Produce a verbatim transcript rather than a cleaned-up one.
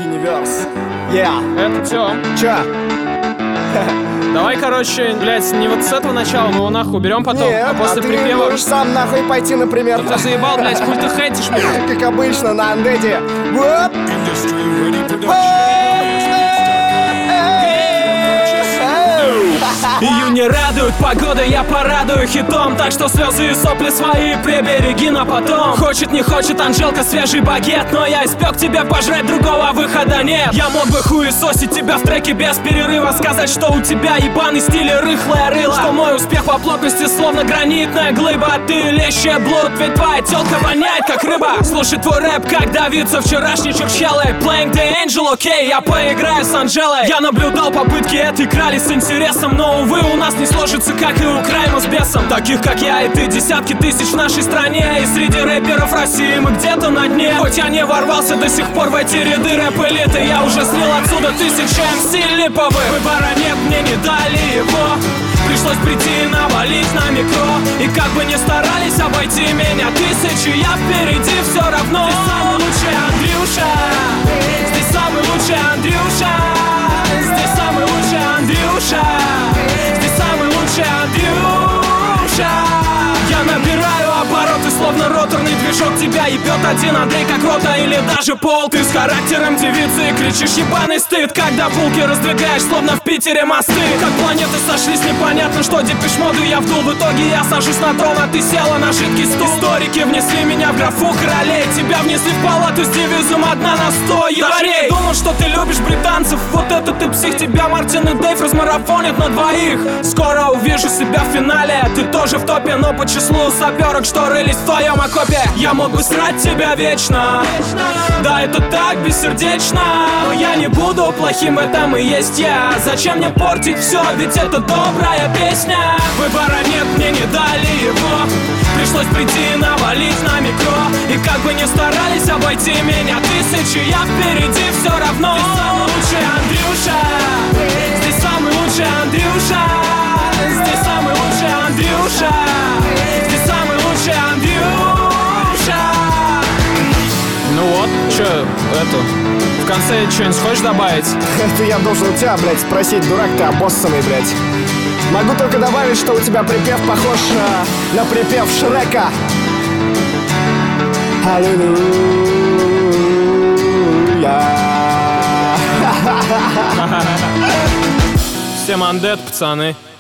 Universe. Yeah. Это Тём. Чё? Давай, короче, блядь, не вот с этого начала, мы его нахуй уберем потом, Нет, а после а ты припева... можешь сам нахуй пойти, например. Ты заебал, блядь, хуй ты хейтишь меня. Как обычно на андеде. Воп. Ее не радует погода, я порадую хитом. Так что слезы и сопли свои прибереги на потом. Хочет, не хочет, Анжелка, свежий багет, но я испек тебя пожрать, другого выхода нет. Я мог бы хуесосить тебя в треке без перерыва, сказать, что у тебя ебаный стиль и рыхлое рыло, что мой успех по плотности словно гранитная глыба. Ты лещая блуд, ведь твоя тёлка воняет как рыба. Слушай твой рэп, как давиться вчерашний чурчелый. Playing the angel, окей, okay, я поиграю с Анжелой. Я наблюдал попытки этой крали с интересом, но увы, у нас не сложится, как и у Крайма с бесом. Таких, как я и ты, десятки тысяч в нашей стране, и среди рэперов России мы где-то на дне. Хоть я не ворвался до сих пор в эти ряды рэп-элиты, я уже слил отсюда тысячи эм си липовых. Выбора нет, мне не дали его, пришлось прийти и навалить на микро. И как бы ни старались обойти меня тысячи, я впереди все равно. Здесь самый лучший Андрюша, здесь самый лучший Андрюша, здесь самый лучший Андрюша, здесь самый лучший Андрюша. Я набираю обороты, словно роторный движок. Тебя ебет один Андрей, как рота или даже Пол. Ты с характером девицы и кричишь ебаный стыд, когда булки раздвигаешь, словно в Питере мосты. Как планеты сошлись, непонятно, что Депеш Моду я вдул. В итоге я сажусь на трон, а ты села на жидкий стул. Историки внесли меня в графу королей, тебя внесли в палату с девизом одна на сто январей. Думал, что ты любишь британцев, вот это ты псих. Тебя Мартин и Дэйв размарафонят на двоих. Скоро увижу себя в финале, ты тоже в топе, но по числу саперок, что рылись в твоем окопе. Я мог бы срать тебя вечно, да это так бессердечно, но я не буду плохим, в этом и есть я. Зачем мне портить все, ведь это добрая песня. Выбора нет, мне не дали его, пришлось прийти и навалить на микро. И как бы ни старались обойти меня тысячи, я впереди все равно. Здесь самый лучший Андрюша, здесь самый лучший Андрюша, здесь самый лучший Андрюша, здесь самый лучший Андрюша. Ну вот, чё, это, в конце что-нибудь хочешь добавить? Это я должен у тебя, блядь, спросить, дурак ты обоссанный, блядь. Могу только добавить, что у тебя припев похож на, на припев Шрека. Аллилуйя. Всем андет, пацаны.